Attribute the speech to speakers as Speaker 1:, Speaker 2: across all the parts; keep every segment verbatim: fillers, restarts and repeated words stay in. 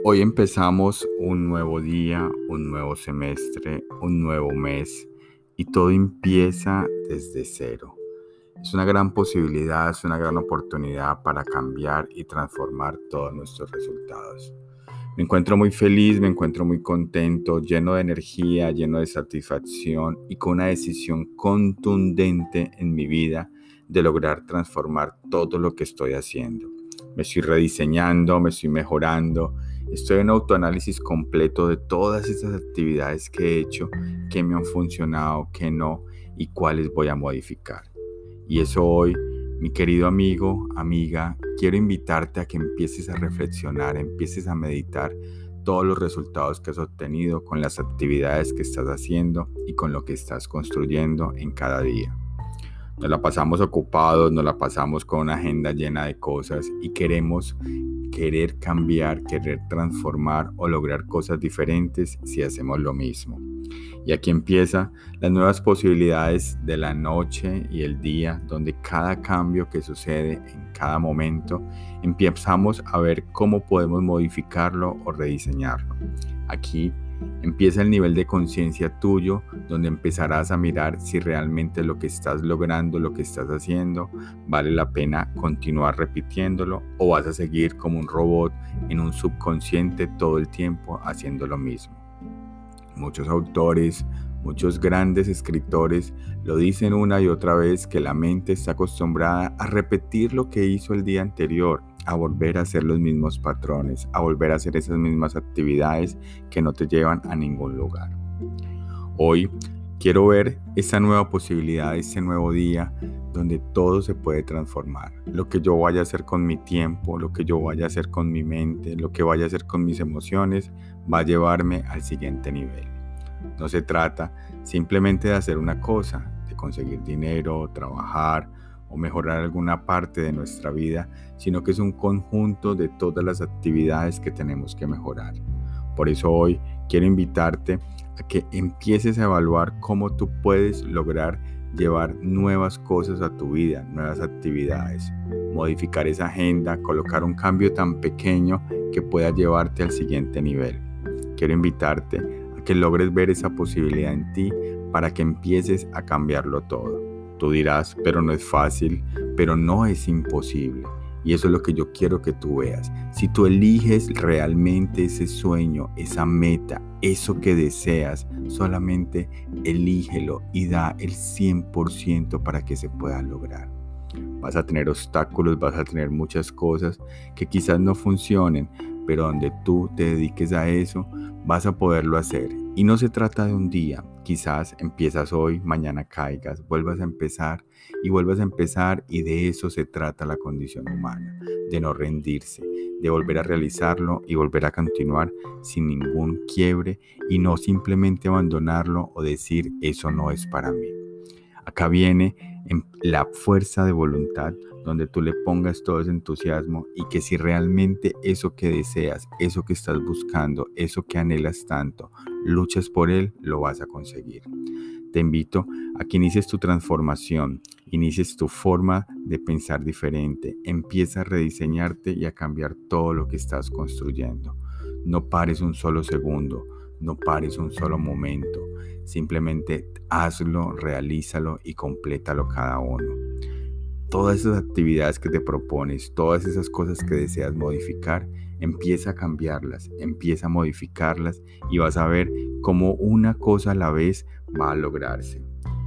Speaker 1: Hoy empezamos un nuevo día, un nuevo semestre, un nuevo mes y todo empieza desde cero. Es una gran posibilidad, es una gran oportunidad para cambiar y transformar todos nuestros resultados. Me encuentro muy feliz, me encuentro muy contento, lleno de energía, lleno de satisfacción y con una decisión contundente en mi vida de lograr transformar todo lo que estoy haciendo. Me estoy rediseñando, me estoy mejorando, estoy en autoanálisis completo de todas esas actividades que he hecho, que me han funcionado, que no y cuáles voy a modificar. Y eso hoy, mi querido amigo, amiga, quiero invitarte a que empieces a reflexionar, empieces a meditar todos los resultados que has obtenido con las actividades que estás haciendo y con lo que estás construyendo en cada día. Nos la pasamos ocupados, nos la pasamos con una agenda llena de cosas y queremos querer cambiar, querer transformar o lograr cosas diferentes si hacemos lo mismo. Y aquí empiezan las nuevas posibilidades de la noche y el día, donde cada cambio que sucede en cada momento, empezamos a ver cómo podemos modificarlo o rediseñarlo. Aquí empieza el nivel de conciencia tuyo, donde empezarás a mirar si realmente lo que estás logrando, lo que estás haciendo, vale la pena continuar repitiéndolo o vas a seguir como un robot en un subconsciente todo el tiempo haciendo lo mismo. Muchos autores, muchos grandes escritores lo dicen una y otra vez que la mente está acostumbrada a repetir lo que hizo el día anterior, a volver a hacer los mismos patrones, a volver a hacer esas mismas actividades que no te llevan a ningún lugar. Hoy quiero ver esta nueva posibilidad, este nuevo día donde todo se puede transformar. Lo que yo vaya a hacer con mi tiempo, lo que yo vaya a hacer con mi mente, lo que vaya a hacer con mis emociones, va a llevarme al siguiente nivel. No se trata simplemente de hacer una cosa, de conseguir dinero, trabajar o mejorar alguna parte de nuestra vida, sino que es un conjunto de todas las actividades que tenemos que mejorar. Por eso hoy quiero invitarte a que empieces a evaluar cómo tú puedes lograr llevar nuevas cosas a tu vida, nuevas actividades, modificar esa agenda, colocar un cambio tan pequeño que pueda llevarte al siguiente nivel. Quiero invitarte a que logres ver esa posibilidad en ti para que empieces a cambiarlo todo. Tú dirás, pero no es fácil, pero no es imposible. Y eso es lo que yo quiero que tú veas. Si tú eliges realmente ese sueño, esa meta, eso que deseas, solamente elígelo y da el cien por ciento para que se pueda lograr. Vas a tener obstáculos, vas a tener muchas cosas que quizás no funcionen, pero donde tú te dediques a eso, vas a poderlo hacer. Y no se trata de un día, quizás empiezas hoy, mañana caigas, vuelvas a empezar y vuelvas a empezar y de eso se trata la condición humana, de no rendirse, de volver a realizarlo y volver a continuar sin ningún quiebre y no simplemente abandonarlo o decir eso no es para mí. Acá viene la fuerza de voluntad, donde tú le pongas todo ese entusiasmo y que si realmente eso que deseas, eso que estás buscando, eso que anhelas tanto, luchas por él, lo vas a conseguir. Te invito a que inicies tu transformación, inicies tu forma de pensar diferente, empieza a rediseñarte y a cambiar todo lo que estás construyendo. No pares un solo segundo, no pares un solo momento, simplemente hazlo, realízalo y complétalo cada uno. Todas esas actividades que te propones, todas esas cosas que deseas modificar, empieza a cambiarlas, empieza a modificarlas y vas a ver cómo una cosa a la vez va a lograrse.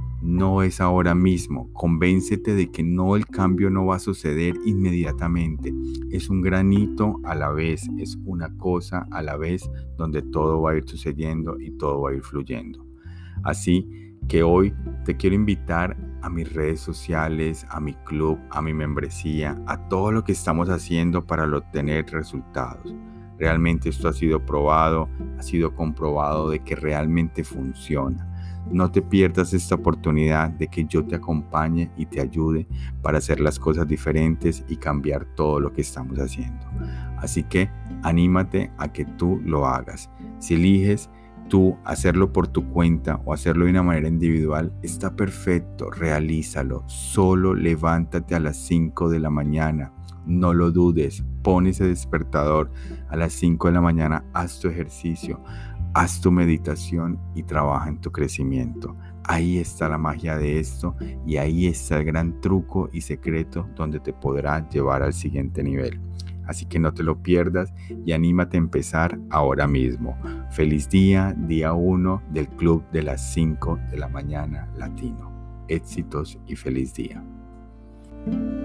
Speaker 1: No es ahora mismo, convéncete de que no, el cambio no va a suceder inmediatamente. Es un granito a la vez, es una cosa a la vez donde todo va a ir sucediendo y todo va a ir fluyendo. Así que hoy te quiero invitar a mis redes sociales, a mi club, a mi membresía, a todo lo que estamos haciendo para obtener resultados. Realmente esto ha sido probado, ha sido comprobado de que realmente funciona. No te pierdas esta oportunidad de que yo te acompañe y te ayude para hacer las cosas diferentes y cambiar todo lo que estamos haciendo. Así que anímate a que tú lo hagas. Si eliges tú hacerlo por tu cuenta o hacerlo de una manera individual, está perfecto, realízalo. Solo levántate a las cinco de la mañana, no lo dudes, pon ese despertador A las cinco de la mañana haz tu ejercicio, haz tu meditación y trabaja en tu crecimiento. Ahí está la magia de esto y ahí está el gran truco y secreto donde te podrá llevar al siguiente nivel. Así que no te lo pierdas y anímate a empezar ahora mismo. Feliz día, día uno del Club de las cinco de la mañana Latino. Éxitos y feliz día.